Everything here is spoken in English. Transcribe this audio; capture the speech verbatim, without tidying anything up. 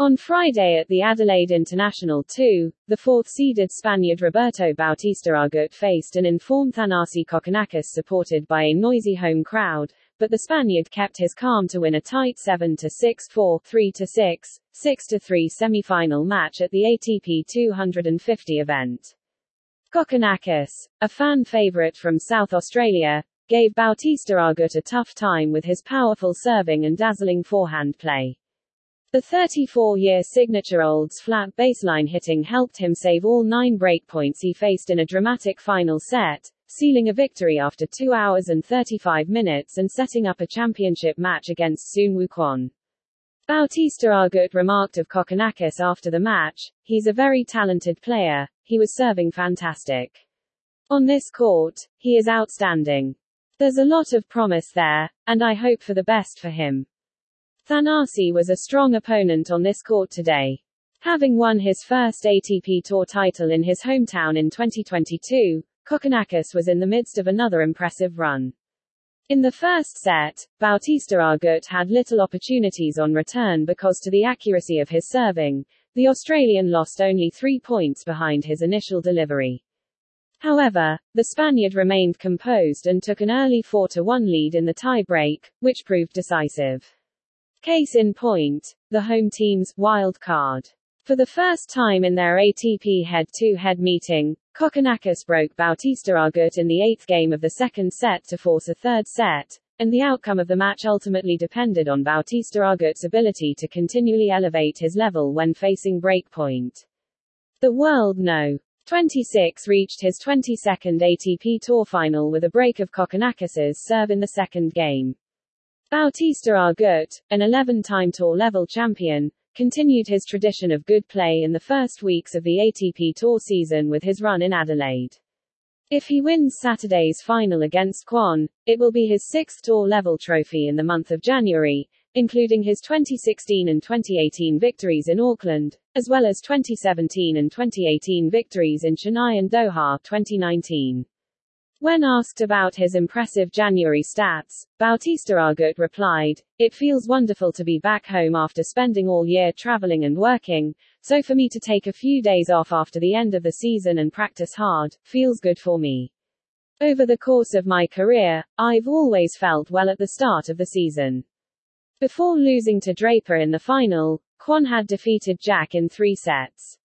On Friday at the Adelaide International two, the fourth-seeded Spaniard Roberto Bautista Agut faced an informed Thanasi Kokkinakis supported by a noisy home crowd, but the Spaniard kept his calm to win a tight seven to six, four, three to six, six to three semi-final match at the A T P two fifty event. Kokkinakis, a fan favourite from South Australia, gave Bautista Agut a tough time with his powerful serving and dazzling forehand play. The thirty-four-year signature-old's flat baseline hitting helped him save all nine breakpoints he faced in a dramatic final set, sealing a victory after two hours and thirty-five minutes and setting up a championship match against Sun Wukong. Bautista Agut remarked of Kokkinakis after the match, "He's a very talented player, he was serving fantastic. On this court, he is outstanding. There's a lot of promise there, and I hope for the best for him." Thanasi was a strong opponent on this court today. Having won his first A T P Tour title in his hometown in twenty twenty-two, Kokkinakis was in the midst of another impressive run. In the first set, Bautista Agut had little opportunities on return because to the accuracy of his serving, the Australian lost only three points behind his initial delivery. However, the Spaniard remained composed and took an early four to one lead in the tie-break, which proved decisive. Case in point, the home team's wild card. For the first time in their A T P head-to-head meeting, Kokkinakis broke Bautista Agut in the eighth game of the second set to force a third set, and the outcome of the match ultimately depended on Bautista Agut's ability to continually elevate his level when facing breakpoint. The World No. twenty-six reached his twenty-second A T P Tour final with a break of Kokkinakis's serve in the second game. Bautista Agut, an eleven-time tour-level champion, continued his tradition of good play in the first weeks of the A T P Tour season with his run in Adelaide. If he wins Saturday's final against Kwon, it will be his sixth tour-level trophy in the month of January, including his twenty sixteen and twenty eighteen victories in Auckland, as well as twenty seventeen and twenty eighteen victories in Chennai and Doha twenty nineteen. When asked about his impressive January stats, Bautista Agut replied, "It feels wonderful to be back home after spending all year traveling and working, so for me to take a few days off after the end of the season and practice hard, feels good for me. Over the course of my career, I've always felt well at the start of the season." Before losing to Draper in the final, Kwon had defeated Jack in three sets.